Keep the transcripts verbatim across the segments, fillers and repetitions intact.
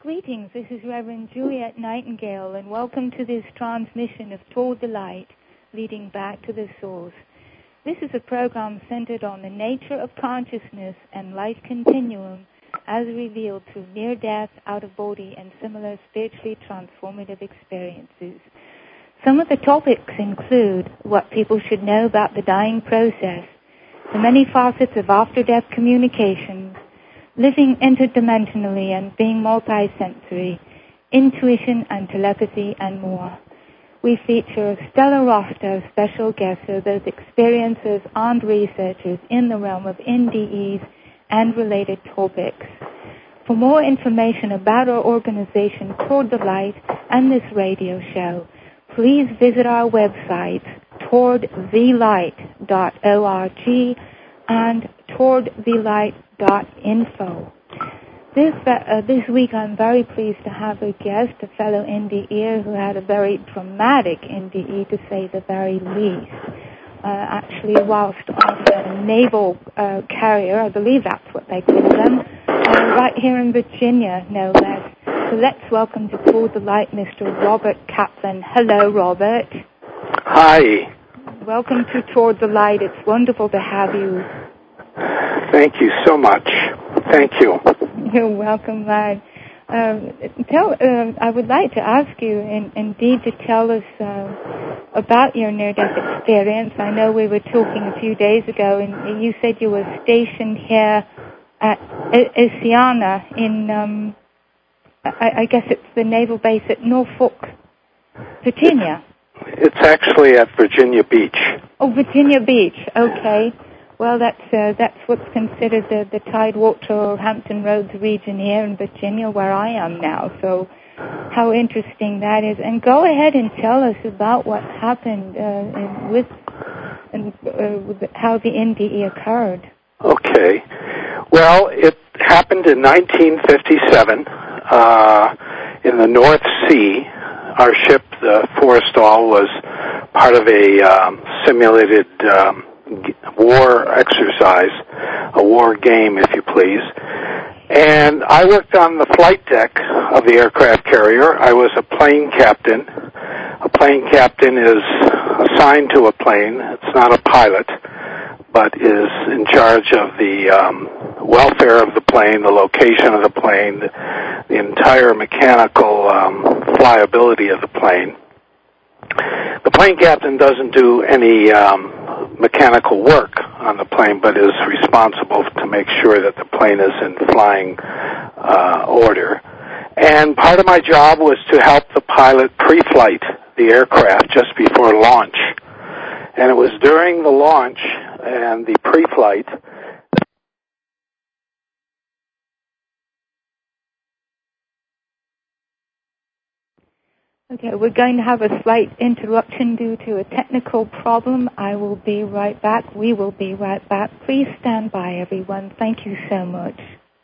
Greetings, this is Reverend Juliet Nightingale, and welcome to this transmission of Toward the Light, leading back to the source. This is a program centered on the nature of consciousness and life continuum as revealed through near-death, out-of-body, and similar spiritually transformative experiences. Some of the topics include what people should know about the dying process, the many facets of after-death communications, living interdimensionally and being multisensory, intuition and telepathy, and more. We feature a stellar roster of special guests who are both experiencers and researchers in the realm of N D Es and related topics. For more information about our organization, Toward the Light, and this radio show, please visit our website, toward the light dot org and toward the light dot info. This uh, this week I'm very pleased to have a guest, a fellow N D E who had a very dramatic N D E, to say the very least. Uh, actually, whilst on a naval uh, carrier, I believe that's what they call them, uh, right here in Virginia, no less. So let's welcome to Toward the Light Mister Robert Kaplan. Hello, Robert. Hi. Welcome to Toward the Light. It's wonderful to have you. Thank you so much. Thank you. You're welcome, lad. Um, tell, uh, I would like to ask you, in, indeed, to tell us uh, about your near-death experience. I know we were talking a few days ago, and you said you were stationed here at Isiana in, um, I, I guess it's the naval base at Norfolk, Virginia. It's, it's actually at Virginia Beach. Oh, Virginia Beach. Okay. Well, that's uh, that's what's considered the, the Tidewater or Hampton Roads region here in Virginia, where I am now. So how interesting that is. And go ahead and tell us about what happened uh, and with and uh, with how the N D E occurred. Okay. Well, it happened in nineteen fifty-seven uh, in the North Sea. Our ship, the Forrestal, was part of a um, simulated um, war exercise, a war game, if you please. And I worked on the flight deck of the aircraft carrier. I was a plane captain. A plane captain is assigned to a plane. It's not a pilot, but is in charge of the um, welfare of the plane, the location of the plane, the, the entire mechanical um, flyability of the plane. The plane captain doesn't do any um, mechanical work on the plane, but is responsible to make sure that the plane is in flying uh, order. And part of my job was to help the pilot pre-flight the aircraft just before launch. And it was during the launch and the pre-flight Okay, we're going to have a slight interruption due to a technical problem. I will be right back. We will be right back. Please stand by, everyone. Thank you so much.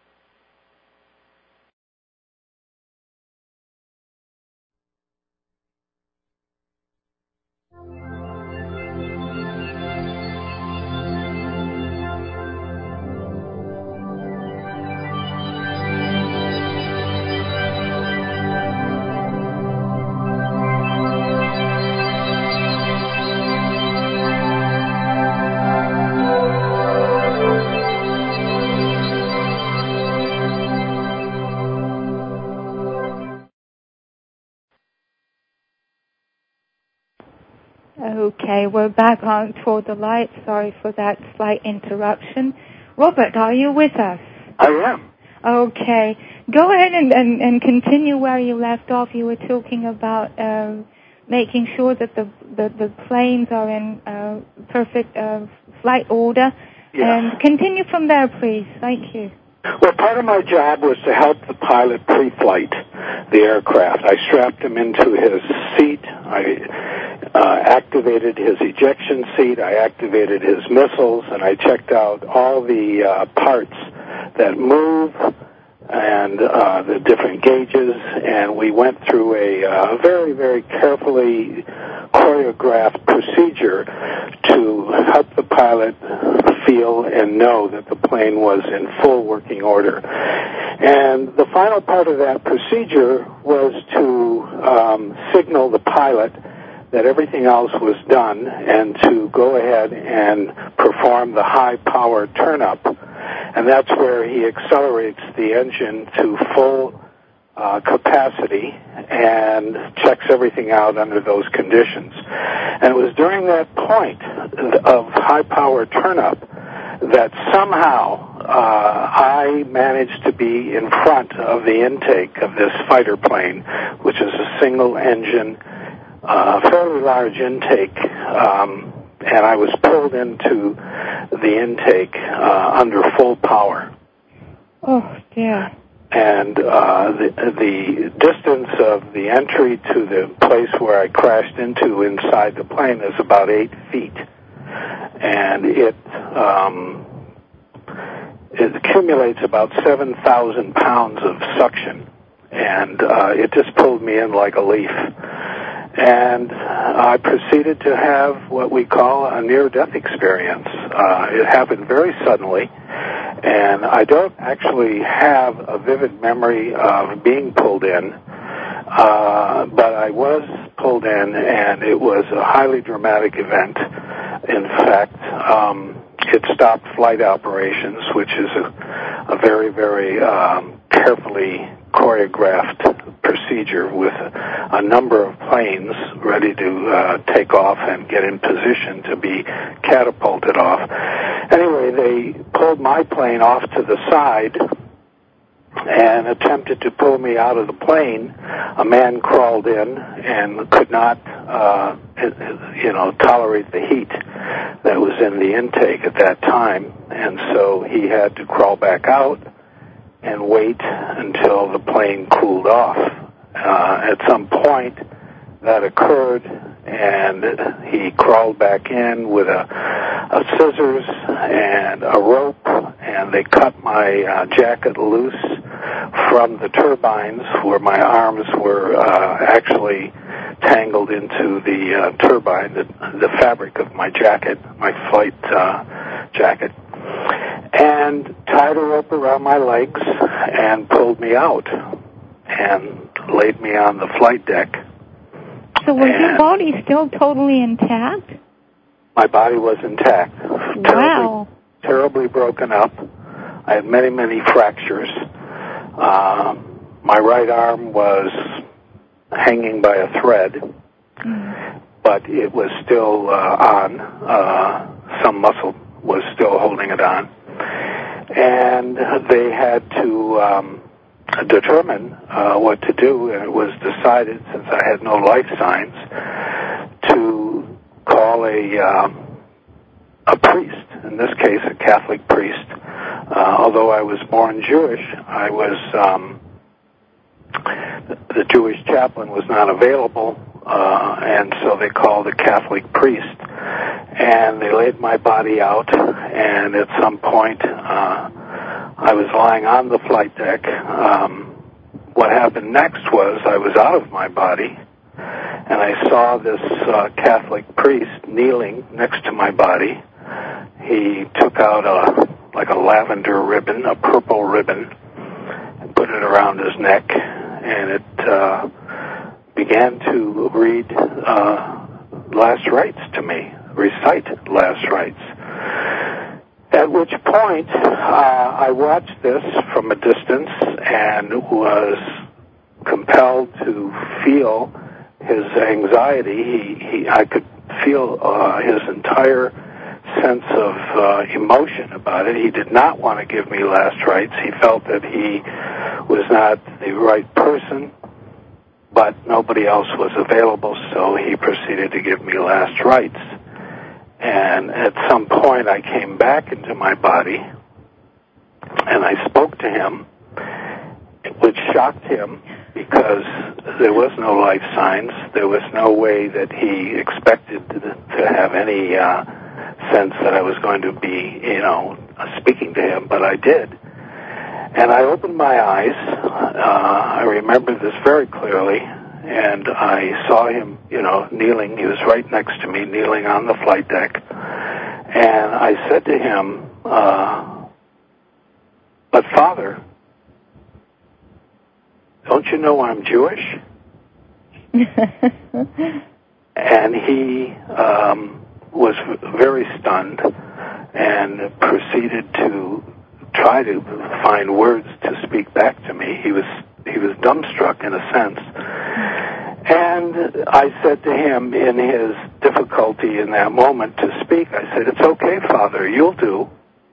Okay, we're back on Toward the Light. Sorry for that slight interruption. Robert, are you with us? I am. Okay. Go ahead and, and, and continue where you left off. You were talking about uh, making sure that the, the, the planes are in uh, perfect uh, flight order. Yes. And continue from there, please. Thank you. Well, part of my job was to help the pilot pre-flight the aircraft. I strapped him into his seat. I uh, activated his ejection seat. I activated his missiles, and I checked out all the uh, parts that move and uh, the different gauges, and we went through a uh, very, very carefully choreographed procedure to help the pilot feel and know that the plane was in full working order. And the final part of that procedure was to um, signal the pilot that everything else was done and to go ahead and perform the high-power turn-up. And that's where he accelerates the engine to full uh, capacity and checks everything out under those conditions. And it was during that point of high-power turn-up that somehow uh, I managed to be in front of the intake of this fighter plane, which is a single-engine, uh, fairly large intake, um, and I was pulled into the intake uh, under full power. Oh, dear. And uh, the, the distance of the entry to the place where I crashed into inside the plane is about eight feet. And it um, it accumulates about seven thousand pounds of suction. And uh, it just pulled me in like a leaf. And I proceeded to have what we call a near-death experience. Uh, it happened very suddenly, and I don't actually have a vivid memory of being pulled in, uh, but I was pulled in, and it was a highly dramatic event. In fact, um, it stopped flight operations, which is a, a very, very um, carefully choreographed procedure with a number of planes ready to uh, take off and get in position to be catapulted off. Anyway, they pulled my plane off to the side and attempted to pull me out of the plane. A man crawled in and could not, uh, you know, tolerate the heat that was in the intake at that time, and so he had to crawl back out and wait until the plane cooled off. Uh, at some point, that occurred, and he crawled back in with a, a scissors and a rope, and they cut my uh, jacket loose from the turbines where my arms were uh, actually tangled into the uh, turbine, the, the fabric of my jacket, my flight uh, jacket, and tied a rope around my legs and pulled me out and laid me on the flight deck. So was your body still totally intact? My body was intact. Wow. Terribly, terribly broken up. I had many, many fractures. Uh, my right arm was hanging by a thread, mm. but it was still uh, on. Uh, some muscle was still holding it on. And they had to um, determine uh, what to do, and it was decided, since I had no life signs, to call a uh, a priest, in this case a Catholic priest. Uh, although I was born Jewish, I was um, the Jewish chaplain was not available, uh, and so they called a Catholic priest, and they laid my body out, and at some point uh, I was lying on the flight deck. Um, what happened next was I was out of my body, and I saw this uh, Catholic priest kneeling next to my body. He took out a like a lavender ribbon, a purple ribbon, and put it around his neck, and it uh, began to read uh, last rites to me, recite last rites. At which point, uh, I watched this from a distance and was compelled to feel his anxiety. He, he I could feel uh, his entire sense of uh, emotion about it. He did not want to give me last rites. He felt that he was not the right person, but nobody else was available, so he proceeded to give me last rites. And at some point, I came back into my body, and I spoke to him, which shocked him because there was no life signs. There was no way that he expected to, to have any uh, sense that I was going to be, you know, speaking to him, but I did. And I opened my eyes. Uh, I remember this very clearly, and I saw him, you know, kneeling. He was right next to me, kneeling on the flight deck. And I said to him, uh, but Father, you know I'm Jewish? And he um, was very stunned and proceeded to try to find words to speak back to me. He was he was dumbstruck in a sense. And I said to him in his difficulty in that moment to speak, I said, "It's okay, Father, you'll do."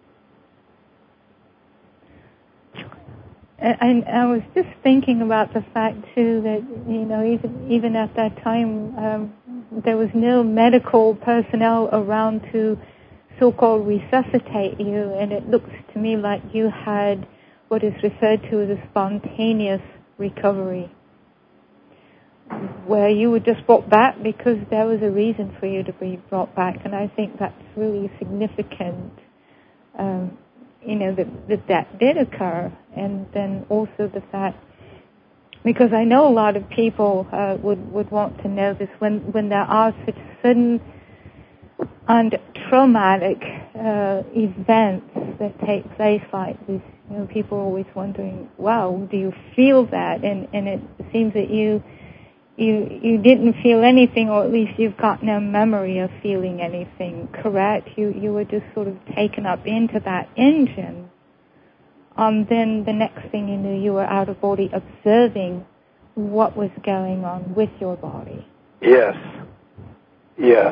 And I was just thinking about the fact, too, that, you know, even even at that time, um, there was no medical personnel around to so-called resuscitate you, and it looks to me like you had what is referred to as a spontaneous recovery, where you were just brought back because there was a reason for you to be brought back, and I think that's really significant. Um, you know, that, that that did occur, and then also the fact, because I know a lot of people uh, would, would want to know this, when, when there are such sudden and traumatic uh, events that take place like this, you know, people are always wondering, wow, do you feel that? And, and it seems that you You you didn't feel anything, or at least you've got no memory of feeling anything, correct? You you were just sort of taken up into that engine. Um, then the next thing you knew, you were out of body observing what was going on with your body. Yes. Yes.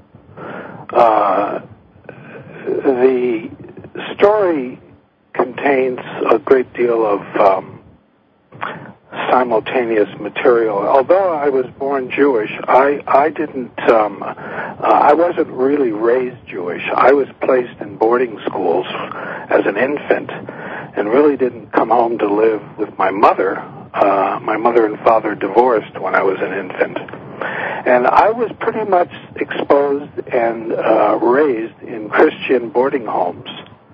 Uh, the story contains a great deal of um, simultaneous material. Although I was born Jewish, I, I didn't, um, uh, I wasn't really raised Jewish. I was placed in boarding schools as an infant and really didn't come home to live with my mother. Uh, my mother and father divorced when I was an infant. And I was pretty much exposed and uh, raised in Christian boarding homes.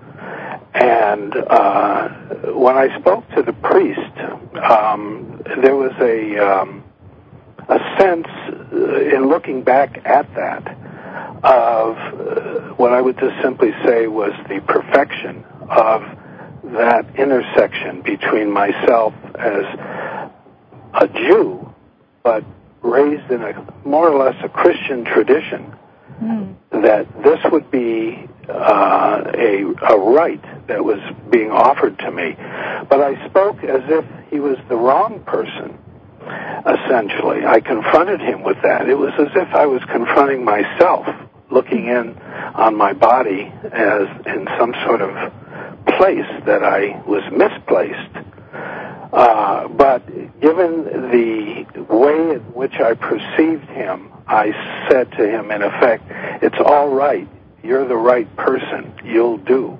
And uh, when I spoke to the priest, um, there was a um, a sense, uh, in looking back at that, of uh, what I would just simply say was the perfection of that intersection between myself as a Jew, but raised in a more or less a Christian tradition, mm. that this would be uh, a, a right that was being offered to me. But I spoke as if he was the wrong person, essentially. I confronted him with that. It was as if I was confronting myself, looking in on my body as in some sort of place that I was misplaced. Uh, but given the way in which I perceived him, I said to him, in effect, "It's all right. You're the right person. You'll do."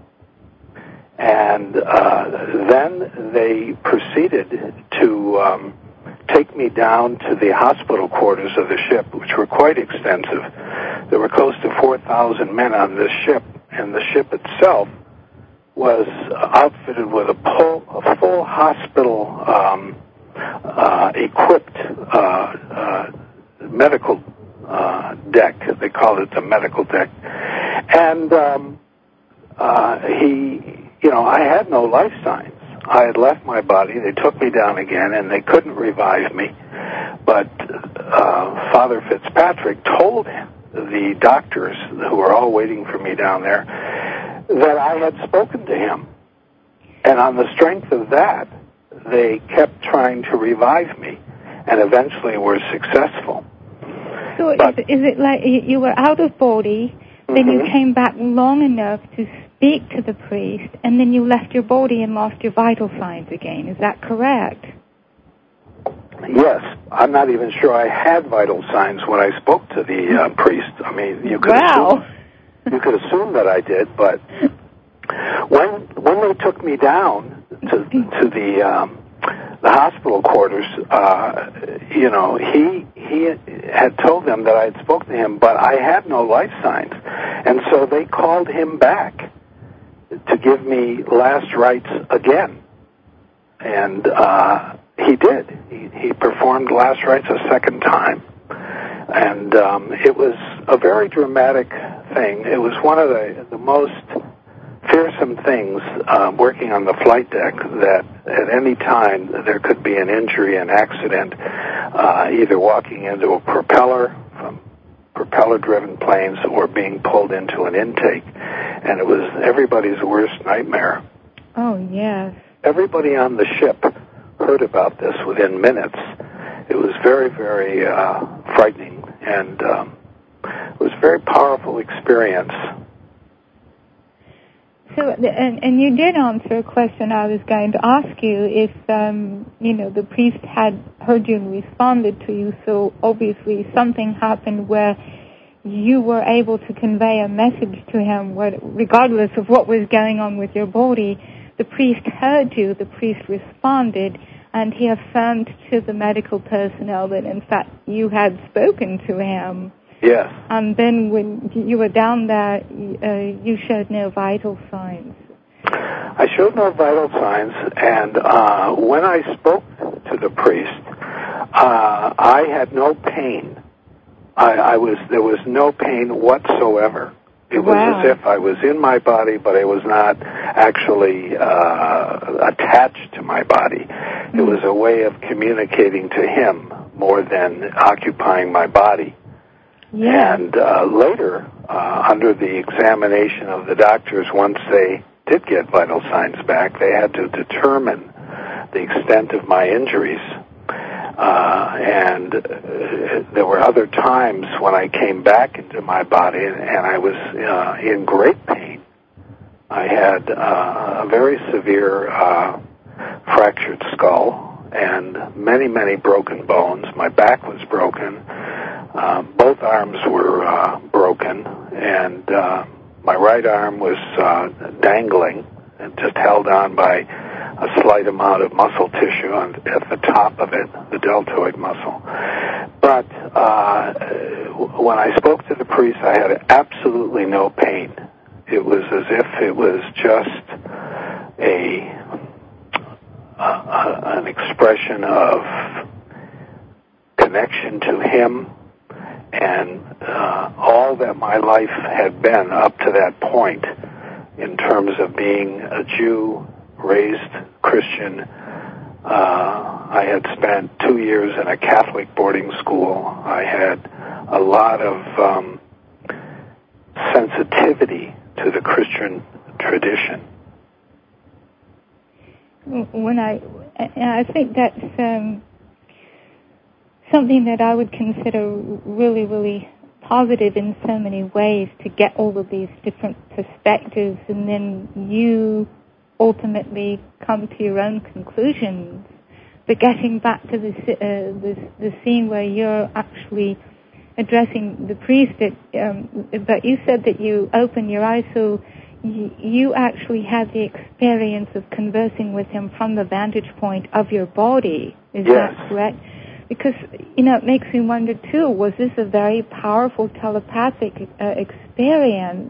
And uh, then they proceeded to um, take me down to the hospital quarters of the ship, which were quite extensive. There were close to four thousand men on this ship, and the ship itself was outfitted with a, full, a full hospital um, uh, equipped uh, uh, medical uh, deck. They called it the medical deck. And um, uh, he, you know, I had no life signs. I had left my body. They took me down again, and they couldn't revive me. But uh, Father Fitzpatrick told the doctors, who were all waiting for me down there, that I had spoken to him. And on the strength of that, they kept trying to revive me, and eventually were successful. So but, is, is it like you were out of body, then mm-hmm. you came back long enough to speak to the priest, and then you left your body and lost your vital signs again? Is that correct? Yes. I'm not even sure I had vital signs when I spoke to the uh, priest. I mean, you could wow. assume... You could assume that I did, but when when they took me down to to the um, the hospital quarters, uh, you know, he he had told them that I had spoken to him, but I had no life signs, and so they called him back to give me last rites again, and uh, he did. He, he performed last rites a second time. And um, it was a very dramatic thing. It was one of the, the most fierce some things uh, working on the flight deck that at any time there could be an injury, an accident, uh, either walking into a propeller from propeller-driven planes or being pulled into an intake. And it was everybody's worst nightmare. Oh, yes. Everybody on the ship heard about this within minutes. It was very, very uh, frightening, and um, it was a very powerful experience. So, and, and you did answer a question I was going to ask you, if, um, you know, the priest had heard you and responded to you, so obviously something happened where you were able to convey a message to him, where, regardless of what was going on with your body. The priest heard you, the priest responded, and he affirmed to the medical personnel that, in fact, you had spoken to him. Yes. And then when you were down there, uh, you showed no vital signs. I showed no vital signs, and uh, when I spoke to the priest, uh, I had no pain. I, I was there was no pain whatsoever. It was Wow. as if I was in my body, but I was not actually uh, attached to my body. Mm-hmm. It was a way of communicating to him more than occupying my body. Yeah. And uh, later, uh, under the examination of the doctors, once they did get vital signs back, they had to determine the extent of my injuries. Uh, and uh, there were other times when I came back into my body and, and I was uh, in great pain. I had uh, a very severe uh, fractured skull and many, many broken bones. My back was broken. Uh, both arms were uh, broken, and uh, my right arm was uh, dangling and just held on by a slight amount of muscle tissue on, at the top of it, the deltoid muscle. But uh, when I spoke to the priest, I had absolutely no pain. It was as if it was just a, a an expression of connection to him and uh, all that my life had been up to that point in terms of being a Jew, raised Christian. Uh, I had spent two years in a Catholic boarding school. I had a lot of um, sensitivity to the Christian tradition. When I, I think that's um, something that I would consider really, really positive in so many ways, to get all of these different perspectives, and then you ultimately come to your own conclusions. But getting back to the, uh, the, the scene where you're actually addressing the priest, that, um, but you said that you opened your eyes, so you, you actually had the experience of conversing with him from the vantage point of your body. Is yes. that correct? Because, you know, it makes me wonder, too, was this a very powerful telepathic uh, experience?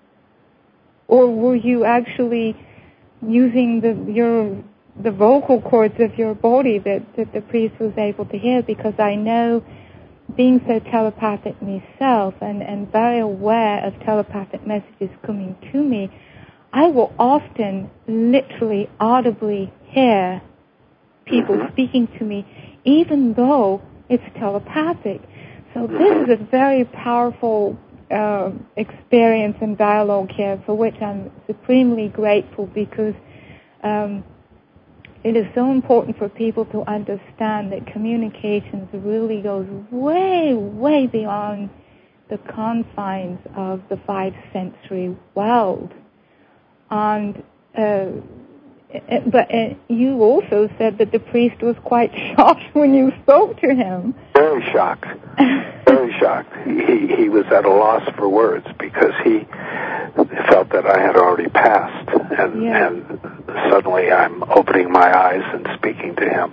Or were you actually using the your the vocal cords of your body that, that the priest was able to hear? Because I know, being so telepathic myself and, and very aware of telepathic messages coming to me, I will often literally audibly hear people mm-hmm. speaking to me, even though it's telepathic. So this is a very powerful uh, experience and dialogue here, for which I'm supremely grateful, because um, it is so important for people to understand that communications really goes way, way beyond the confines of the five sensory world. And uh, But uh, you also said that the priest was quite shocked when you spoke to him. Very shocked. Very shocked. He he was at a loss for words, because he felt that I had already passed, and yeah. and suddenly I'm opening my eyes and speaking to him.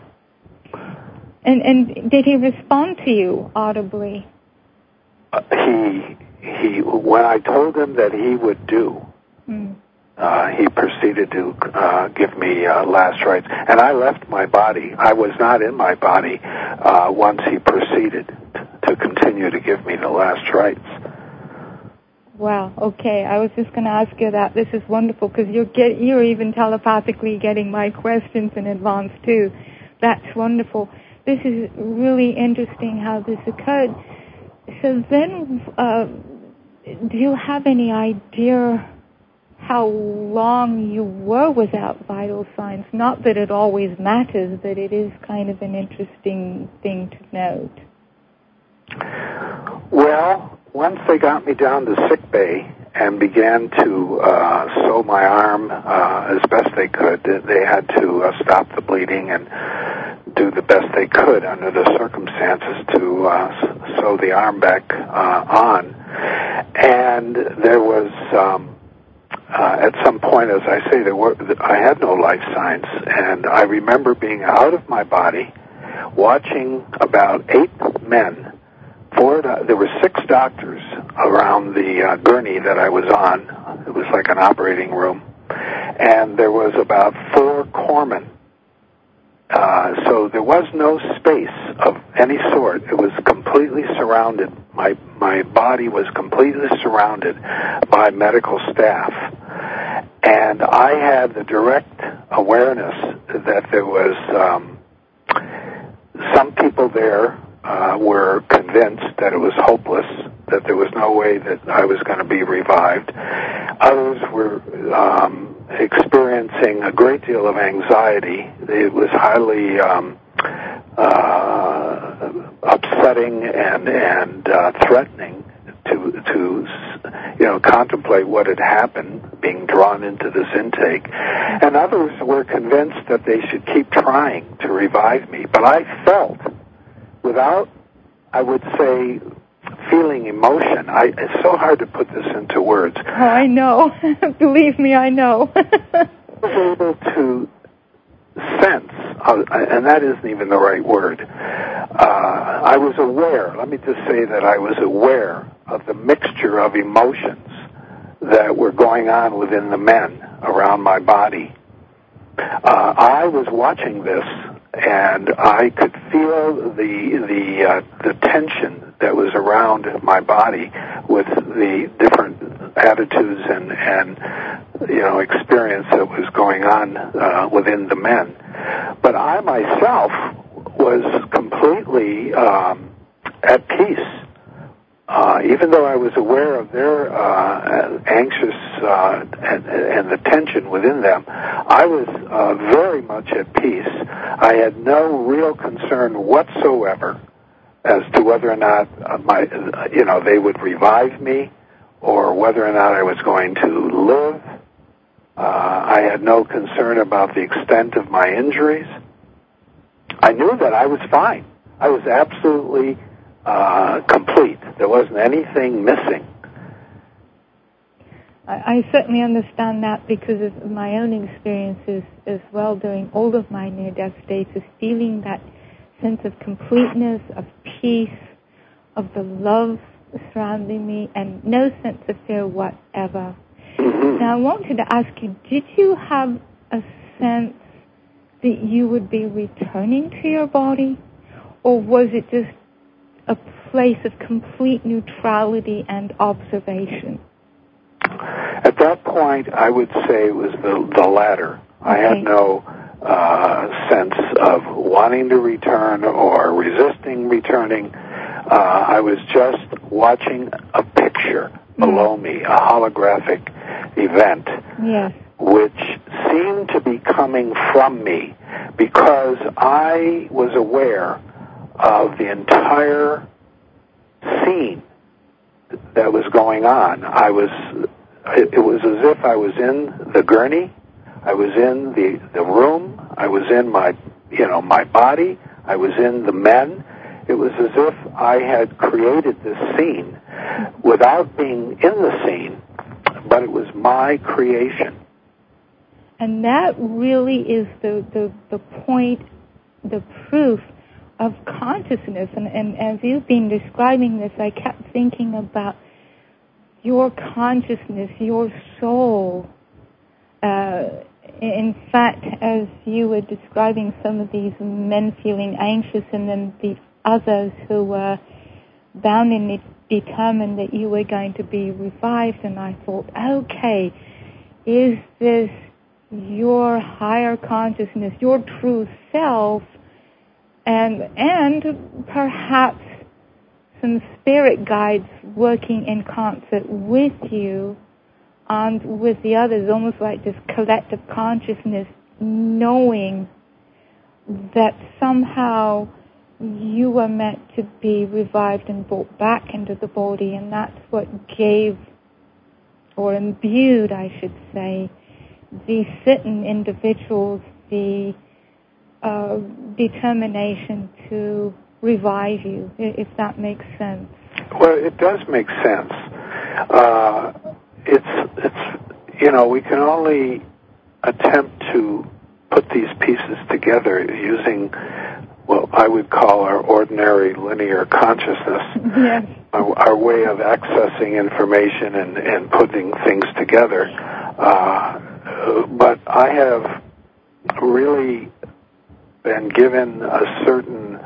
And and did he respond to you audibly? Uh, he he when I told him that he would do. Mm. Uh, he proceeded to uh, give me uh, last rites, and I left my body. I was not in my body uh, once he proceeded to continue to give me the last rites. Wow. Okay. I was just going to ask you that. This is wonderful because you're get, you're even telepathically getting my questions in advance too. That's wonderful. This is really interesting how this occurred. So then, uh, do you have any idea how long you were without vital signs? Not that it always matters, but it is kind of an interesting thing to note. Well, once they got me down to sick bay and began to uh, sew my arm uh, as best they could, they had to uh, stop the bleeding and do the best they could under the circumstances to uh, sew the arm back uh, on. And there was, um, uh, at some point, as I say, there were I had no life signs, and I remember being out of my body, watching about eight men. Four, there were six doctors around the uh, gurney that I was on. It was like an operating room. And there was about four corpsmen. Uh, so there was no space of any sort. It was completely surrounded. My, my body was completely surrounded by medical staff. And I had the direct awareness that there was um, some people there Uh, were convinced that it was hopeless, that there was no way that I was going to be revived. Others were um, experiencing a great deal of anxiety. It was highly um, uh, upsetting and and uh, threatening to to you know contemplate what had happened, being drawn into this intake. And others were convinced that they should keep trying to revive me. But I felt, without, I would say, feeling emotion. I, it's so hard to put this into words. Oh, I know. Believe me, I know. I was able to sense, uh, and that isn't even the right word. Uh, I was aware, let me just say that I was aware of the mixture of emotions that were going on within the men around my body. Uh, I was watching this, and I could feel the the uh, the tension that was around my body with the different attitudes and and you know experience that was going on uh, within the men. But I myself was completely um, at peace. Uh, even though I was aware of their uh, anxious uh, and, and the tension within them, I was uh, very much at peace. I had no real concern whatsoever as to whether or not uh, my, you know, they would revive me or whether or not I was going to live. Uh, I had no concern about the extent of my injuries. I knew that I was fine. I was absolutely Uh, complete. There wasn't anything missing. I, I certainly understand that because of my own experiences as well during all of my near-death states, is feeling that sense of completeness, of peace, of the love surrounding me, and no sense of fear whatever. Mm-hmm. Now, I wanted to ask you, did you have a sense that you would be returning to your body, or was it just a place of complete neutrality and observation? At that point, I would say it was the, the latter. Okay. I had no uh, sense of wanting to return or resisting returning. Uh, I was just watching a picture mm. below me, a holographic event, yes. which seemed to be coming from me because I was aware of the entire scene that was going on. I was, it, it was as if I was in the gurney, I was in the, the room, I was in my, you know, my body, I was in the men. It was as if I had created this scene without being in the scene, but it was my creation. And that really is the, the, the point, the proof of consciousness. And, and as you've been describing this, I kept thinking about your consciousness, your soul. Uh, in fact, as you were describing some of these men feeling anxious and then the others who were bound and determined that you were going to be revived, and I thought, okay, is this your higher consciousness, your true self, and and perhaps some spirit guides working in concert with you and with the others, almost like this collective consciousness, knowing that somehow you were meant to be revived and brought back into the body, and that's what gave, or imbued, I should say, these certain individuals the uh, determination to revive you, if that makes sense. Well, it does make sense. Uh, it's, it's, you know, we can only attempt to put these pieces together using what I would call our ordinary linear consciousness, yes. our, our way of accessing information and, and putting things together. Uh, but I have really been given a certain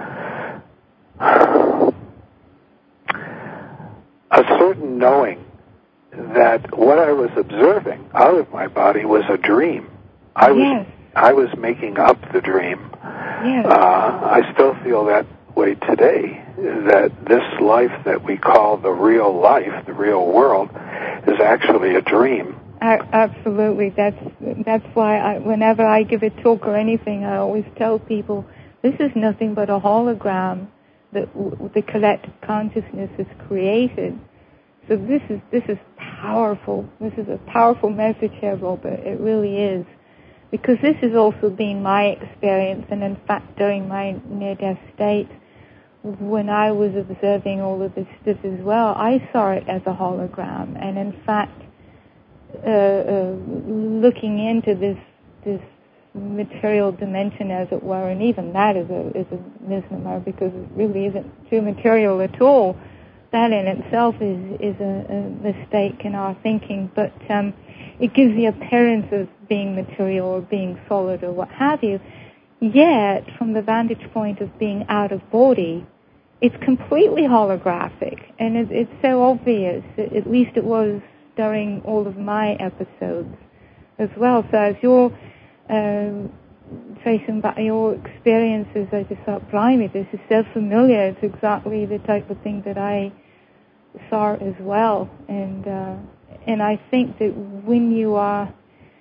a certain knowing that what I was observing out of my body was a dream. I was yes. I was making up the dream. Yes. Uh, I still feel that way today, that this life that we call the real life, the real world, is actually a dream. Absolutely. That's that's why I, whenever I give a talk or anything, I always tell people this is nothing but a hologram that w- the collective consciousness has created. So this is this is powerful. This is a powerful message here, Robert. It really is. Because this has also been my experience, and in fact during my near-death state, when I was observing all of this stuff as well, I saw it as a hologram. And in fact, uh, uh, looking into this this material dimension, as it were, and even that is a is a misnomer because it really isn't too material at all. That in itself is is a, a mistake in our thinking, but um, it gives the appearance of being material or being solid or what have you. Yet, from the vantage point of being out of body, it's completely holographic, and it, it's so obvious. At least it was during all of my episodes as well. So as you're um, tracing back your experiences, I just thought, blimey, this is so familiar. It's exactly the type of thing that I saw as well. And uh, and I think that when you are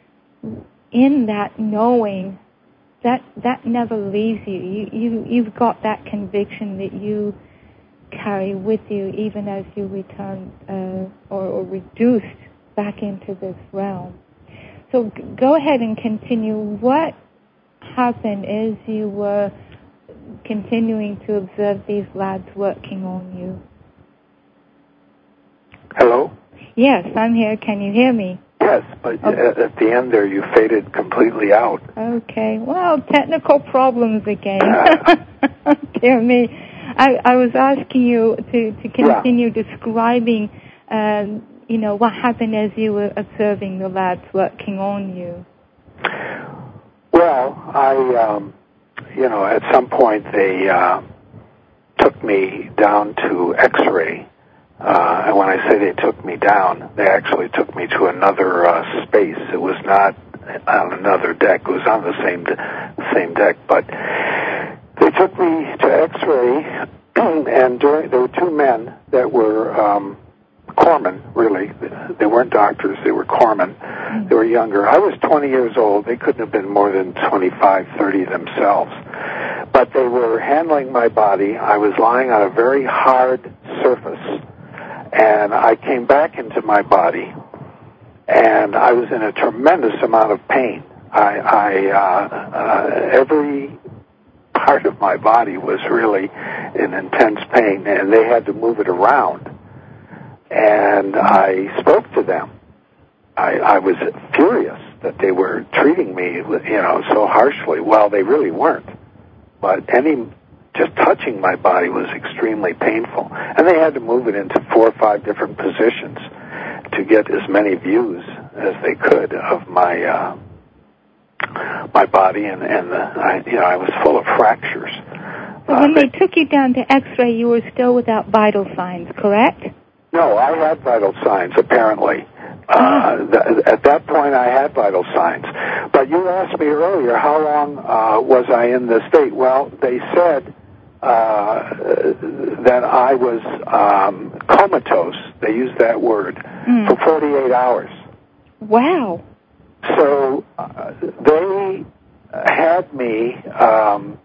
in that knowing, that that never leaves you. You, you. You've got that conviction that you carry with you even as you return uh, or, or reduced back into this realm. So g- go ahead and continue. What happened as you were continuing to observe these lads working on you? Hello? Yes, I'm here. Can you hear me? Yes, but Okay. at, at the end there you faded completely out. Okay. Well, technical problems again. Dear me. I, I was asking you to, to continue yeah. describing, um, you know, what happened as you were observing the lads working on you. Well, I, um, you know, at some point they uh, took me down to X-ray. Uh, and when I say they took me down, they actually took me to another uh, space. It was not on another deck. It was on the same de- same deck. But they took me to X-ray, and during, there were two men that were um, corpsmen, really. They weren't doctors. They were corpsmen. They were younger. I was twenty years old. They couldn't have been more than twenty-five, thirty themselves. But they were handling my body. I was lying on a very hard surface. And I came back into my body, and I was in a tremendous amount of pain. I, I uh, uh, every part of my body was really in intense pain, and they had to move it around. And I spoke to them. I, I was furious that they were treating me, you know, so harshly. Well, they really weren't. But any just touching my body was extremely painful. And they had to move it into four or five different positions to get as many views as they could of my uh, my body. And, and the, I, you know, I was full of fractures So when uh, they took you down to X-ray, you were still without vital signs, correct? No, I had vital signs, apparently. Uh, th- at that point, I had vital signs. But you asked me earlier, how long uh, was I in the state? Well, they said uh, that I was um, comatose. They used that word mm. for forty-eight hours. Wow. So uh, they had me um,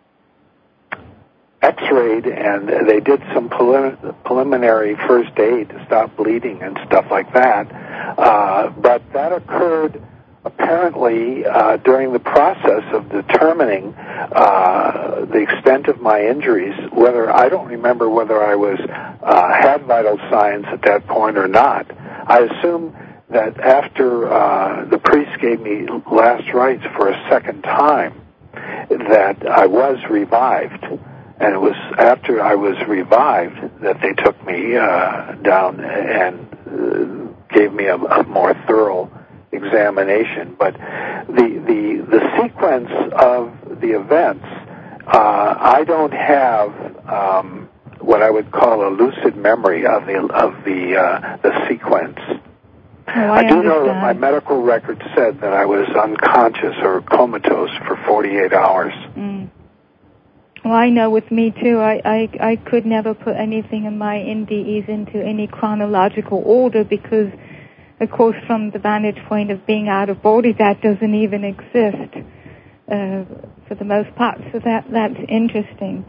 X-rayed, and they did some prelim- preliminary first aid to stop bleeding and stuff like that. Uh, but that occurred apparently uh, during the process of determining uh, the extent of my injuries. Whether I don't remember whether I was uh, had vital signs at that point or not. I assume that after uh, the priest gave me last rites for a second time, that I was revived. And it was after I was revived that they took me uh, down and uh, gave me a, a more thorough examination. But the the the sequence of the events, uh, I don't have um, what I would call a lucid memory of the of the uh, the sequence. Oh, I, I do understand. know that my medical record said that I was unconscious or comatose for forty-eight hours. Mm. Well, I know with me, too, I, I, I could never put anything in my N D Es into any chronological order because, of course, from the vantage point of being out of body, that doesn't even exist uh, for the most part. So that that's interesting.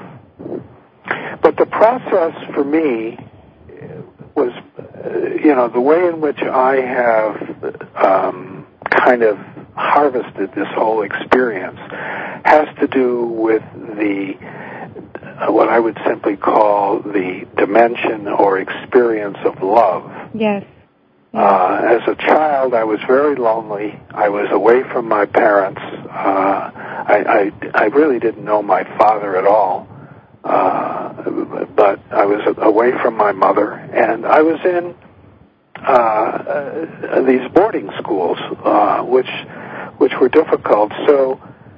But the process for me was, uh, you know, the way in which I have um, kind of harvested this whole experience has to do with the uh, what I would simply call the dimension or experience of love. Yes. Uh, as a child, I was very lonely. I was away from my parents. Uh, I, I, I really didn't know my father at all. Uh, but I was away from my mother, and I was in uh, uh, these boarding schools, uh, which which were difficult. So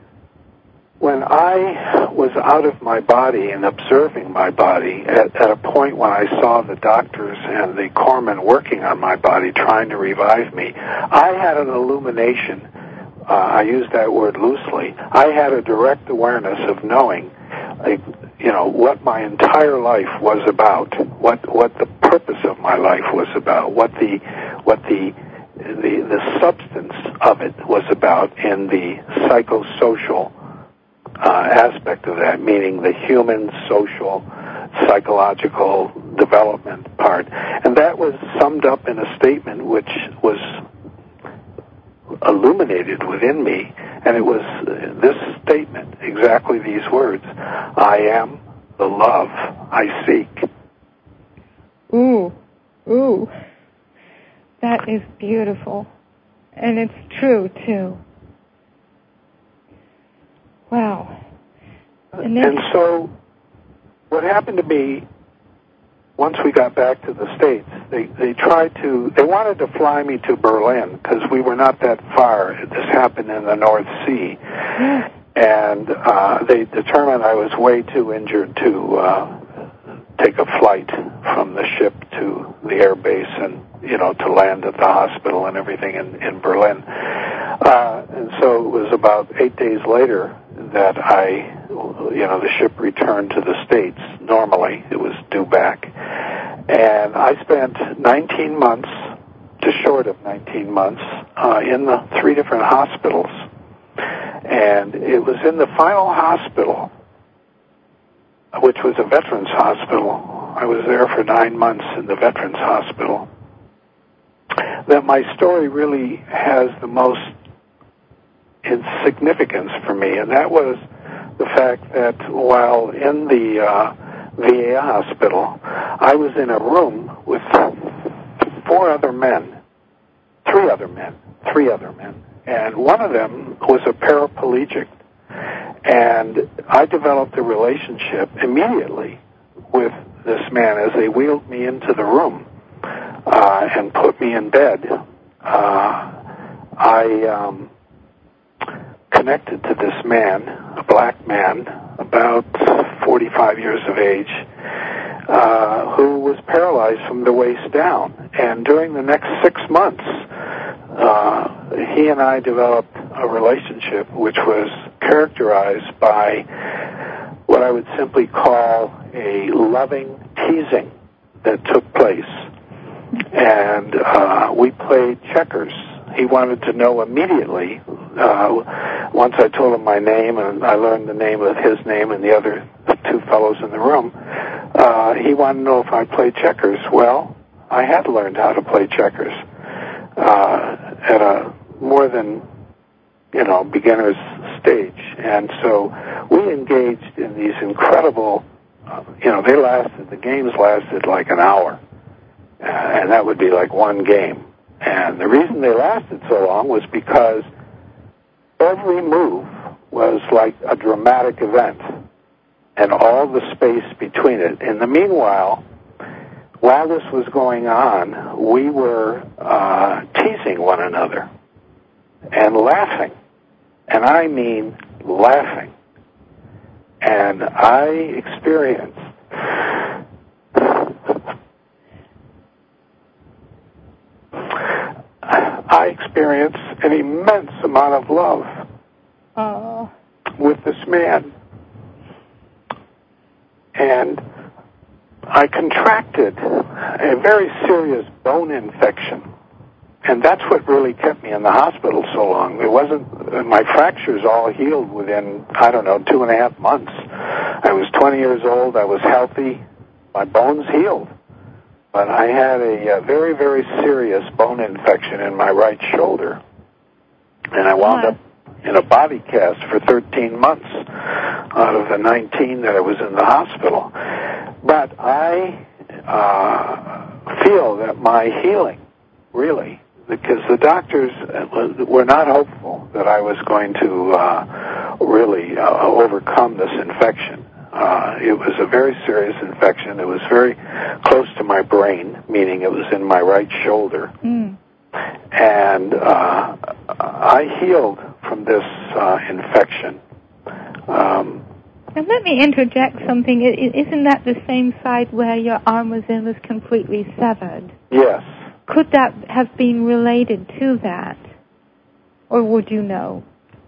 when I was out of my body and observing my body, at, at a point when I saw the doctors and the corpsmen working on my body trying to revive me, I had an illumination. Uh, I use that word loosely. I had a direct awareness of knowing, like, you know, what my entire life was about, what what the purpose of my life was about, what the what the the, the substance of it was about in the psychosocial uh, aspect of that, meaning the human, social, psychological development part. And that was summed up in a statement which was illuminated within me, and it was this statement, exactly these words: I am the love I seek. Ooh, ooh, that is beautiful, and it's true too. Wow. And, and so what happened to me once we got back to the States, they, they tried to, they wanted to fly me to Berlin because we were not that far. This happened in the North Sea. And uh, they determined I was way too injured to uh, take a flight from the ship to the air base and, you know, to land at the hospital and everything in, in Berlin. Uh, and so it was about eight days later that I, you know, the ship returned to the States. Normally, it was due back. And I spent nineteen months, just short of nineteen months, uh, in the three different hospitals. And it was in the final hospital, which was a veterans hospital. I was there for nine months in the veterans hospital, that my story really has the most significance for me, and that was the fact that while in the uh, V A hospital, I was in a room with four other men, three other men, three other men, and one of them was a paraplegic, and I developed a relationship immediately with this man as they wheeled me into the room uh, and put me in bed. Uh, I um, connected to this man, a black man, about forty-five years of age, uh, who was paralyzed from the waist down. And during the next six months, uh, he and I developed a relationship which was characterized by what I would simply call a loving teasing that took place. And uh, we played checkers. He wanted to know immediately, uh, once I told him my name and I learned the name of his name and the other two fellows in the room, uh, he wanted to know if I played checkers. Well, I had learned how to play checkers uh, at a more than, you know, beginner's stage. And so we engaged in these incredible, uh, you know, they lasted, the games lasted like an hour. Uh, and that would be like one game. And the reason they lasted so long was because every move was like a dramatic event and all the space between it. In the meanwhile, while this was going on, we were uh, teasing one another and laughing. And I mean laughing. And I experienced I experienced an immense amount of love oh. with this man. And I contracted a very serious bone infection. And that's what really kept me in the hospital so long. It wasn't, my fractures all healed within, I don't know, two and a half months. I was twenty years old. I was healthy. My bones healed. But I had a, a very, very serious bone infection in my right shoulder. And I wound up in a body cast for thirteen months out of the nineteen that I was in the hospital. But I uh, feel that my healing, really, because the doctors were not hopeful that I was going to uh, really uh, overcome this infection. Uh, it was a very serious infection. It was very close to my brain, meaning it was in my right shoulder. Mm. And uh, I healed from this uh, infection. Um, and let me interject something. Isn't that the same side where your arm was in was completely severed? Yes. Could that have been related to that? Or would you know?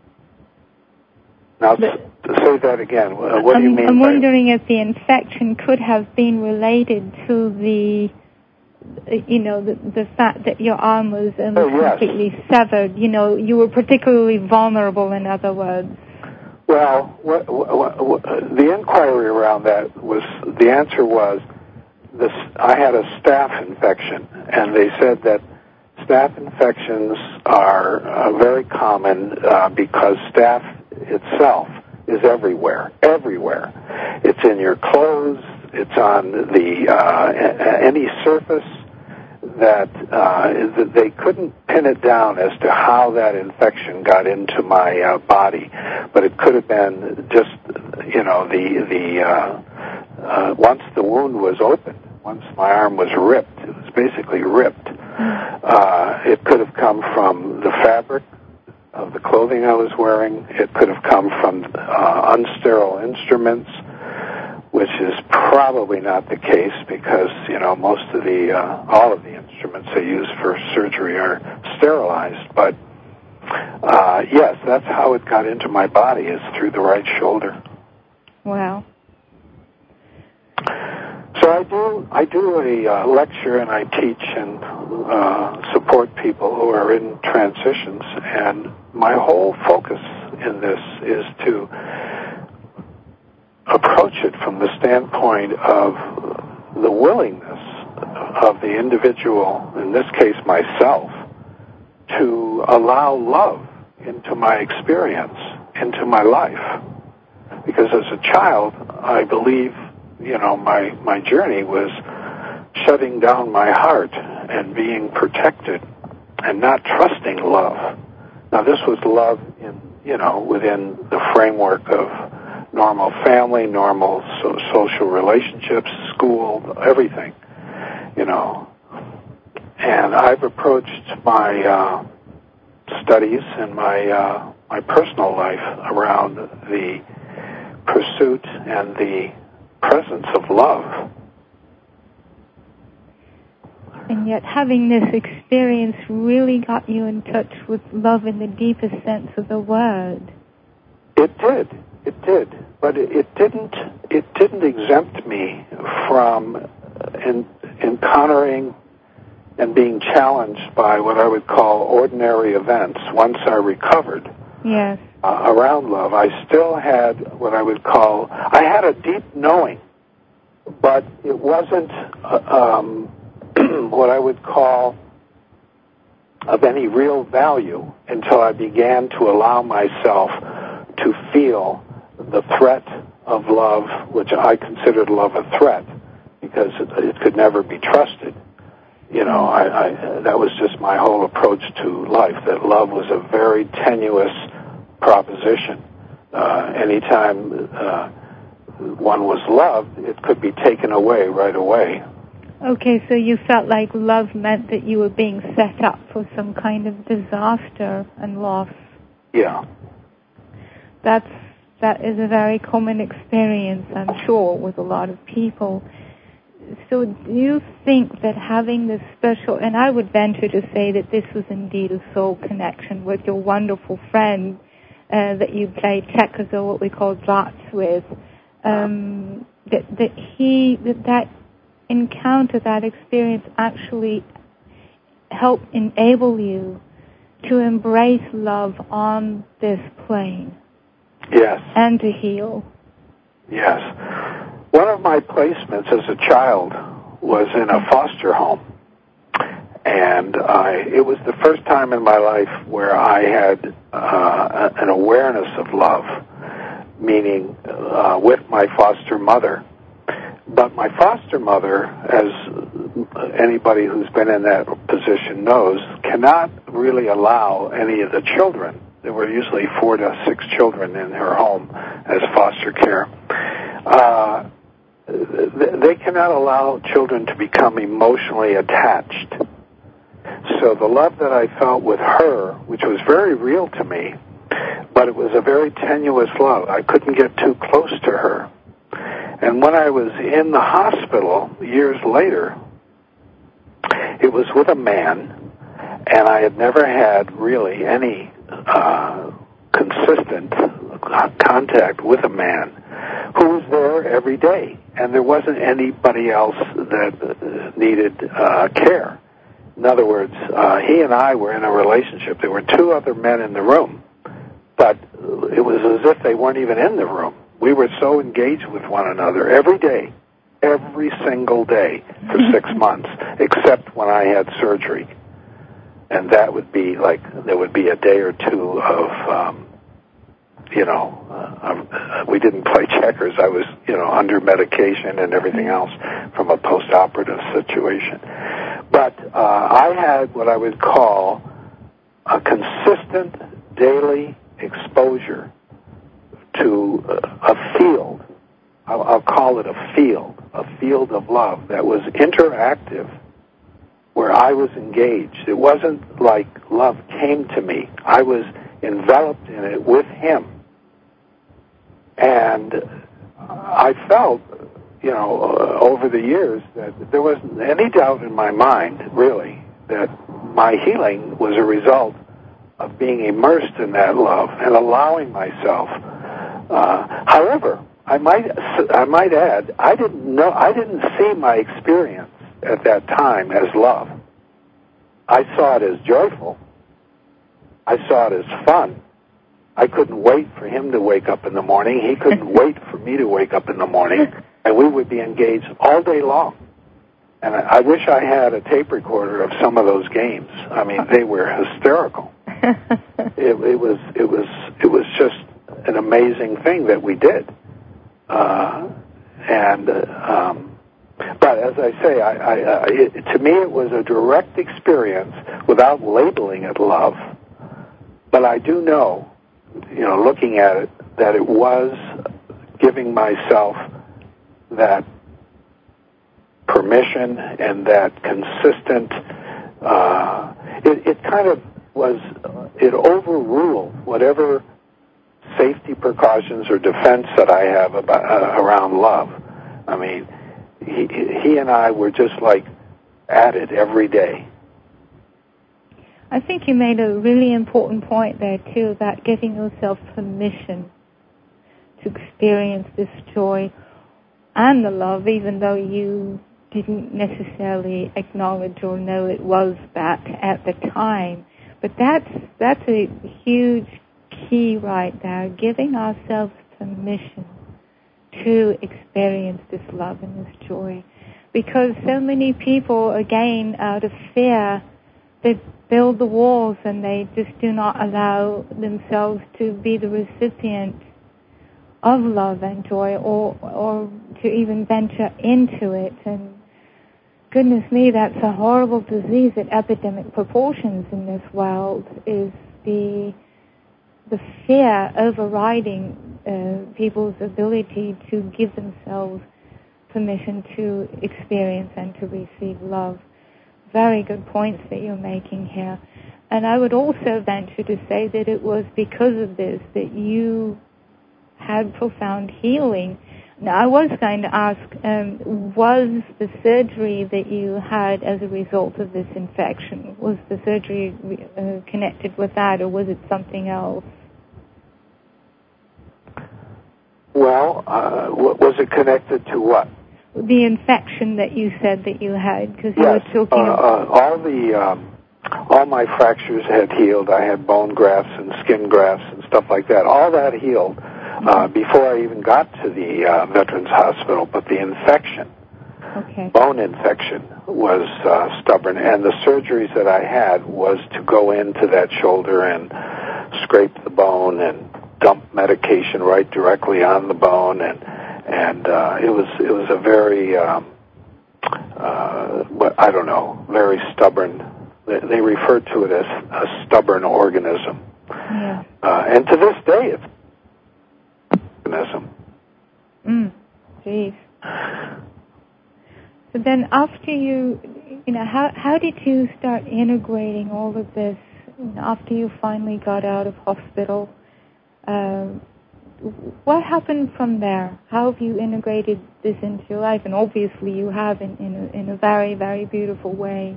Now, but, say that again. What I'm, do you mean? I'm by wondering if the infection could have been related to the, you know, the, the fact that your arm was um, oh, yes. completely severed. You know, you were particularly vulnerable, in other words. Well, what, what, what, the inquiry around that was, the answer was, this, I had a staph infection, and they said that staph infections are uh, very common uh, because staph itself is everywhere, everywhere. It's in your clothes, it's on the uh, any surface that uh, they couldn't pin it down as to how that infection got into my uh, body, but it could have been just, you know, the the uh, uh, once the wound was opened, once my arm was ripped, it was basically ripped. Uh, it could have come from the fabric of the clothing I was wearing. It could have come from uh, unsterile instruments, which is probably not the case because, you know, most of the, uh, all of the instruments they use for surgery are sterilized. But, uh, yes, that's how it got into my body, is through the right shoulder. Wow. So I do, I do a uh, lecture and I teach and uh, support people who are in transitions, and my whole focus in this is to approach it from the standpoint of the willingness of the individual, in this case myself, to allow love into my experience, into my life. Because as a child, I believe, you know, my, my journey was shutting down my heart and being protected and not trusting love. Now, this was love in, you know, within the framework of normal family, normal so- social relationships, school, everything, you know. And I've approached my uh, studies and my uh, my personal life around the pursuit and the presence of love. And yet having this experience really got you in touch with love in the deepest sense of the word. It did. It did. But it, it didn't it didn't exempt me from in, encountering and being challenged by what I would call ordinary events once I recovered. Yes. Uh, around love. I still had what I would call, I had a deep knowing, but it wasn't uh, um, what I would call of any real value until I began to allow myself to feel the threat of love, which I considered love a threat because it, it could never be trusted. You know, I, I, that was just my whole approach to life, that love was a very tenuous proposition. Uh, anytime uh, one was loved, it could be taken away right away. Okay, so you felt like love meant that you were being set up for some kind of disaster and loss. Yeah. That's, that is a very common experience, I'm sure, with a lot of people. So do you think that having this special, and I would venture to say that this was indeed a soul connection with your wonderful friend uh, that you played checkers or what we call draughts with, um, that, that he, that that encounter, that experience actually helped enable you to embrace love on this plane? Yes. And to heal? Yes. One of my placements as a child was in a foster home, and I, it was the first time in my life where I had uh, an awareness of love, meaning uh, with my foster mother. But my foster mother, as anybody who's been in that position knows, cannot really allow any of the children. There were usually four to six children in her home as foster care. Uh, they cannot allow children to become emotionally attached. So the love that I felt with her, which was very real to me, but it was a very tenuous love. I couldn't get too close to her. And when I was in the hospital years later, it was with a man, and I had never had really any uh, consistent contact with a man who was there every day, and there wasn't anybody else that needed uh, care. In other words, uh, he and I were in a relationship. There were two other men in the room, but it was as if they weren't even in the room. We were so engaged with one another every day, every single day for six months, except when I had surgery. And that would be like, there would be a day or two of, um, you know, uh, we didn't play checkers. I was, you know, under medication and everything else from a post-operative situation. But uh, I had what I would call a consistent daily exposure to a field. I'll, I'll call it a field, a field of love that was interactive, where I was engaged. It wasn't like love came to me. I was enveloped in it with him. And I felt, you know, uh, over the years that there wasn't any doubt in my mind, really, that my healing was a result of being immersed in that love and allowing myself. Uh, however, I might I might add, I didn't know, I didn't see my experience at that time as love. I saw it as joyful. I saw it as fun. I couldn't wait for him to wake up in the morning. He couldn't wait for me to wake up in the morning, and we would be engaged all day long. And I, I wish I had a tape recorder of some of those games. I mean, they were hysterical. It, it was it was it was just an amazing thing that we did. Uh, and uh, um, but as I say, I, I, I, it, to me it was a direct experience without labeling it love. But I do know, you know, looking at it, that it was giving myself that permission and that consistent. Uh, it, it kind of was it overruled whatever safety precautions or defense that I have about, uh, around love. I mean, he, he and I were just like at it every day. I think you made a really important point there, too, about giving yourself permission to experience this joy and the love, even though you didn't necessarily acknowledge or know it was that at the time. But that's that's a huge key right there, giving ourselves permission to experience this love and this joy. Because so many people, again, out of fear, they build the walls and they just do not allow themselves to be the recipient of love and joy, or or to even venture into it. And goodness me, that's a horrible disease at epidemic proportions in this world, is the the fear overriding uh, people's ability to give themselves permission to experience and to receive love. Very good points that you're making here. And I would also venture to say that it was because of this that you had profound healing. Now, I was going to ask, um, was the surgery that you had as a result of this infection, was the surgery uh, connected with that, or was it something else? Well, uh, was it connected to what? The infection that you said that you had, because you yes, were talking uh, about... Uh, all the, um, all my fractures had healed. I had bone grafts and skin grafts and stuff like that. All that healed uh, before I even got to the uh, Veterans Hospital, but the infection, okay. bone infection, was uh, stubborn, and the surgeries that I had was to go into that shoulder and scrape the bone and dump medication right directly on the bone, and and uh, it was it was a very um, uh, I don't know, very stubborn. They, they refer to it as a stubborn organism, yeah. uh, and to this day it's an organism. Mm, geez. So then, after you, you know, how how did you start integrating all of this? You know, after you finally got out of hospital. Um, what happened from there? How have you integrated this into your life? And obviously you have in, in, a, in a very, very beautiful way.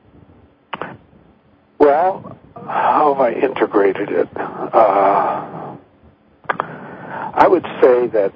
Well, how have I integrated it? Uh, I would say that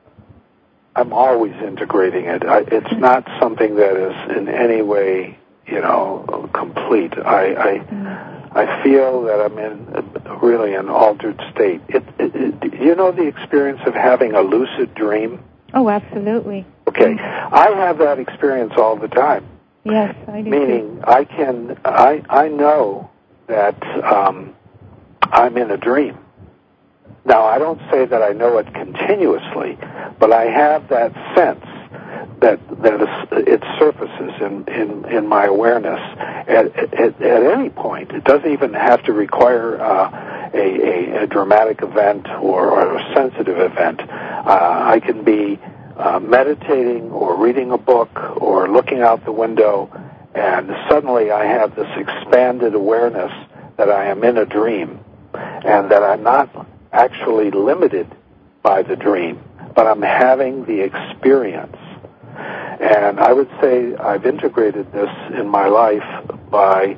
I'm always integrating it. I, it's not something that is in any way, you know, complete. I... I mm. I feel that I'm in really an altered state. It, it, it, you know the experience of having a lucid dream? Oh, absolutely. Okay. I have that experience all the time. Yes, I do. Meaning I can, I, I know that um, I'm in a dream. Now, I don't say that I know it continuously, but I have that sense that that it surfaces in, in, in my awareness at, at, at any point. It doesn't even have to require uh, a, a, a dramatic event or, or a sensitive event. Uh, I can be uh, meditating or reading a book or looking out the window, and suddenly I have this expanded awareness that I am in a dream and that I'm not actually limited by the dream, but I'm having the experience. And I would say I've integrated this in my life by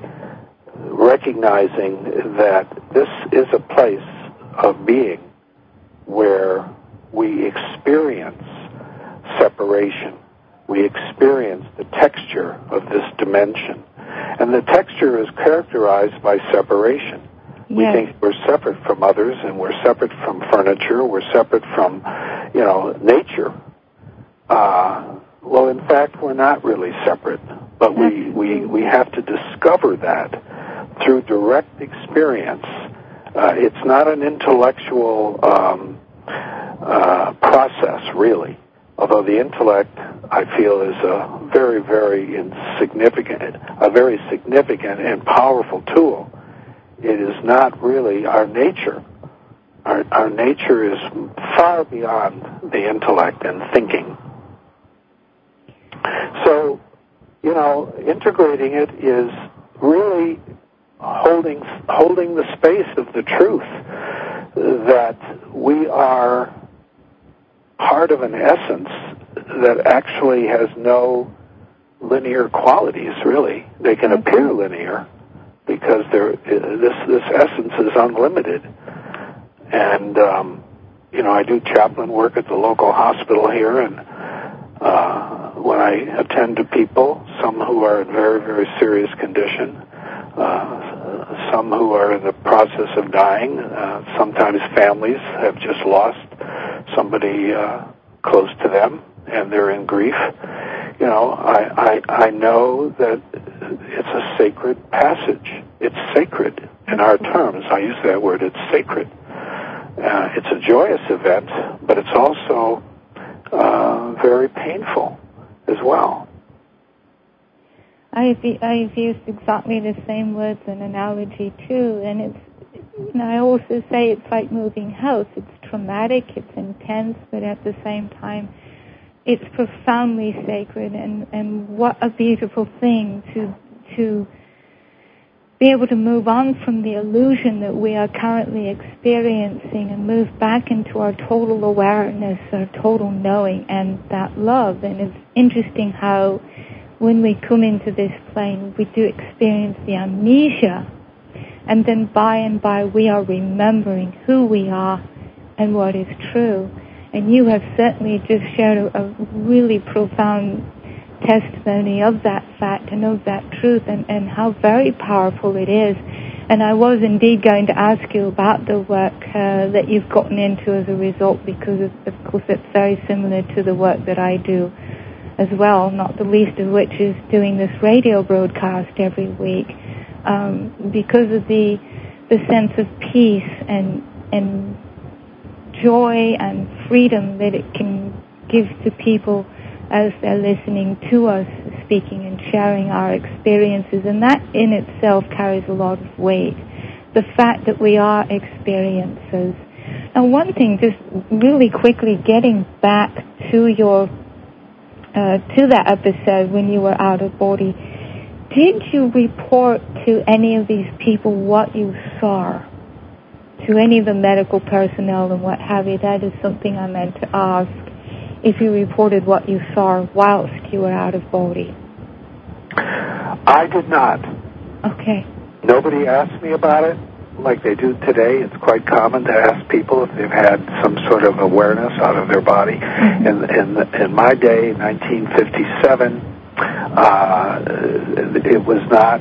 recognizing that this is a place of being where we experience separation. We experience the texture of this dimension. And the texture is characterized by separation. Yes. We think we're separate from others, and we're separate from furniture, we're separate from, you know, nature. Uh, well, in fact, we're not really separate, but we, we, we have to discover that through direct experience. Uh, it's not an intellectual um, uh, process, really, although the intellect, I feel, is a very, very insignificant, a very significant and powerful tool. It is not really our nature. Our, our nature is far beyond the intellect and thinking. So, you know, integrating it is really holding holding the space of the truth that we are part of an essence that actually has no linear qualities, really. They can appear linear because they're, this this essence is unlimited. And, um, you know, I do chaplain work at the local hospital here, and uh, when I attend to people, some who are in very, very serious condition, uh, some who are in the process of dying, uh, sometimes families have just lost somebody uh, close to them, and they're in grief. You know, I, I, I know that it's a sacred passage. It's sacred in our terms. I use that word, it's sacred. Uh, it's a joyous event, but it's also uh, very painful as well. I've, I've used exactly the same words and analogy too, and it's, and I also say it's like moving house. It's traumatic, it's intense, but at the same time, it's profoundly sacred, and, and what a beautiful thing to to be able to move on from the illusion that we are currently experiencing and move back into our total awareness, our total knowing, and that love. And it's interesting how when we come into this plane, we do experience the amnesia, and then by and by we are remembering who we are and what is true. And you have certainly just shared a, a really profound testimony of that fact and of that truth, and, and how very powerful it is. And I was indeed going to ask you about the work uh, that you've gotten into as a result, because of, of course it's very similar to the work that I do as well, not the least of which is doing this radio broadcast every week, um, because of the the sense of peace and and joy and freedom that it can give to people as they're listening to us speaking and sharing our experiences. And that in itself carries a lot of weight, the fact that we are experiencers. Now, one thing, just really quickly getting back to your uh, to that episode when you were out of body, did you report to any of these people what you saw? To any of the medical personnel and what have you? That is something I meant to ask. If you reported what you saw whilst you were out of body. I did not. Okay. Nobody asked me about it like they do today. It's quite common to ask people if they've had some sort of awareness out of their body. Mm-hmm. In, in, in my day, nineteen fifty-seven, uh, it was not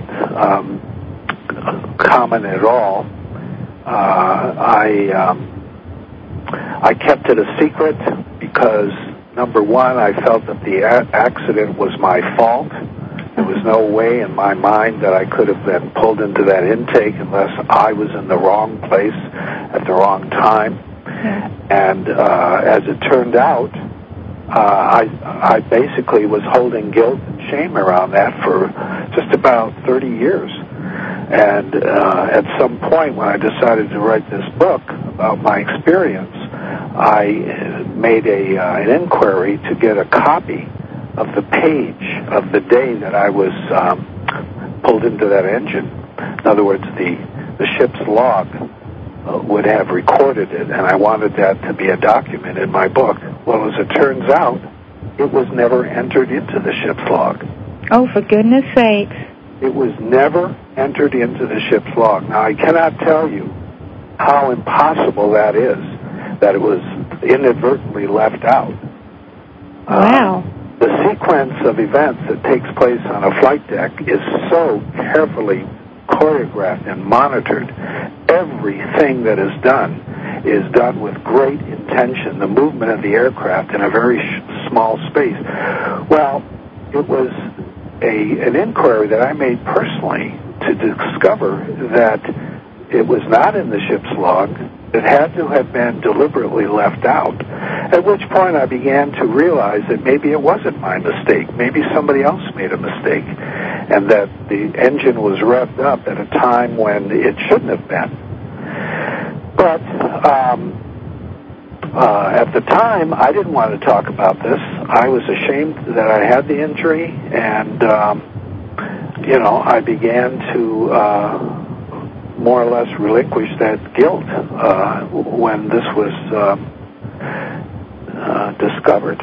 um, common at all. Uh, I um, I kept it a secret because, number one, I felt that the a- accident was my fault. There was no way in my mind that I could have been pulled into that intake unless I was in the wrong place at the wrong time. And uh, as it turned out, uh, I, I basically was holding guilt and shame around that for just about thirty years. And uh, at some point when I decided to write this book about my experience, I made a uh, an inquiry to get a copy of the page of the day that I was um, pulled into that engine. In other words, the, the ship's log uh, would have recorded it, and I wanted that to be a document in my book. Well, as it turns out, it was never entered into the ship's log. Oh, for goodness sakes. It was never entered into the ship's log. Now, I cannot tell you how impossible that is, that it was inadvertently left out. Wow. Uh, the sequence of events that takes place on a flight deck is so carefully choreographed and monitored. Everything that is done is done with great intention, the movement of the aircraft in a very sh- small space. Well, it was a an inquiry that I made personally to discover that it was not in the ship's log. It had to have been deliberately left out, at which point I began to realize that maybe it wasn't my mistake. Maybe somebody else made a mistake, and that the engine was revved up at a time when it shouldn't have been. But um, uh, at the time, I didn't want to talk about this. I was ashamed that I had the injury, and, um, you know, I began to... Uh, more or less relinquish that guilt uh, when this was um, uh, discovered.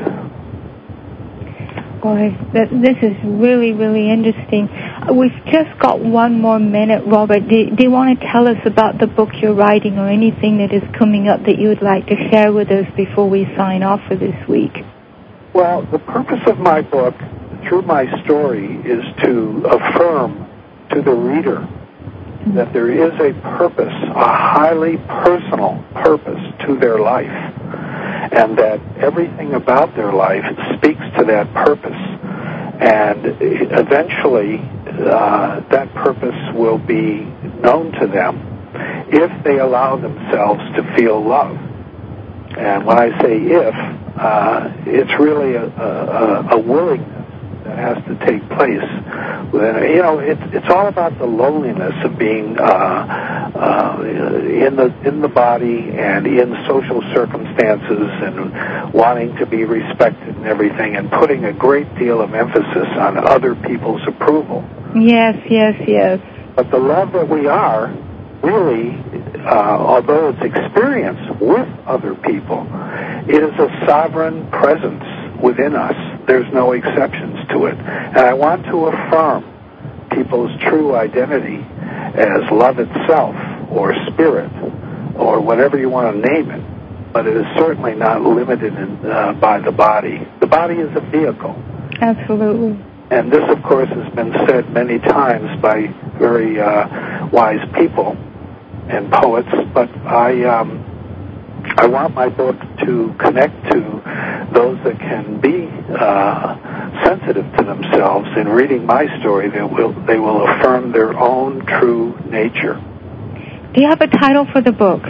Boy, that, this is really, really interesting. We've just got one more minute, Robert. Do, do you want to tell us about the book you're writing or anything that is coming up that you would like to share with us before we sign off for this week? Well, the purpose of my book, through my story, is to affirm to the reader mm-hmm. that there is a purpose, a highly personal purpose to their life, and that everything about their life speaks to that purpose. And eventually, uh, that purpose will be known to them if they allow themselves to feel love. And when I say if, uh, it's really a, a, a willingness that has to take place. You know, it's it's all about the loneliness of being uh, uh, in the in the body and in social circumstances and wanting to be respected and everything, and putting a great deal of emphasis on other people's approval. Yes, yes, yes. But the love that we are, really, uh, although it's experienced with other people, it is a sovereign presence within us. There's no exceptions to it. And I want to affirm people's true identity as love itself, or spirit, or whatever you want to name it. But it is certainly not limited in, uh, by the body. The body is a vehicle. Absolutely. And this, of course, has been said many times by very uh, wise people and poets, but I um, I want my book to connect to those that can be uh, sensitive to themselves. In reading my story, they will they will affirm their own true nature. Do you have a title for the book?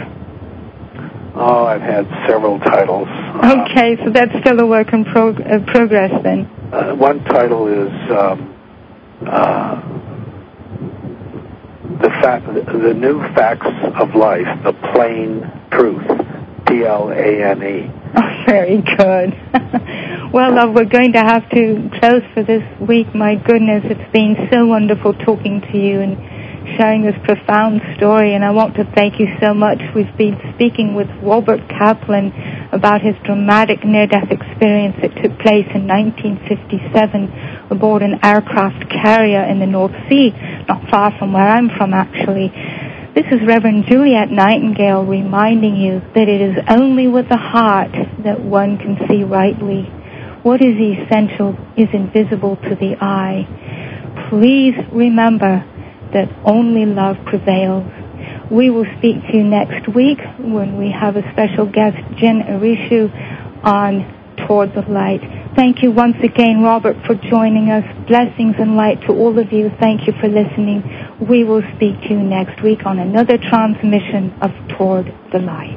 Oh, I've had several titles. Okay, uh, so that's still a work in prog- uh, progress then. Uh, one title is um, uh, the, fa- the New Facts of Life, The Plain Truth, P L A N E. Oh, very good. Well, love, we're going to have to close for this week. My goodness, it's been so wonderful talking to you and sharing this profound story, and I want to thank you so much. We've been speaking with Robert Kaplan about his dramatic near-death experience that took place in nineteen fifty-seven aboard an aircraft carrier in the North Sea, not far from where I'm from, actually. This is Reverend Juliet Nightingale reminding you that it is only with the heart that one can see rightly. What is essential is invisible to the eye. Please remember that only love prevails. We will speak to you next week when we have a special guest, Jen Arishu, on Toward the Light. Thank you once again, Robert, for joining us. Blessings and light to all of you. Thank you for listening. We will speak to you next week on another transmission of Toward the Light.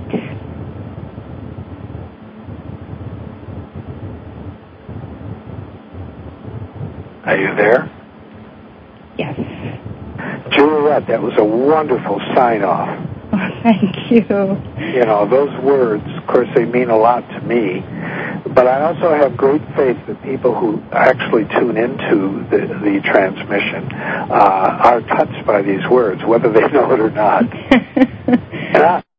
Are you there? Yes. Juliet, that was a wonderful sign-off. Oh, thank you. You know, those words, of course, they mean a lot to me. But I also have great faith that people who actually tune into the, the transmission uh, are touched by these words, whether they know it or not. And I,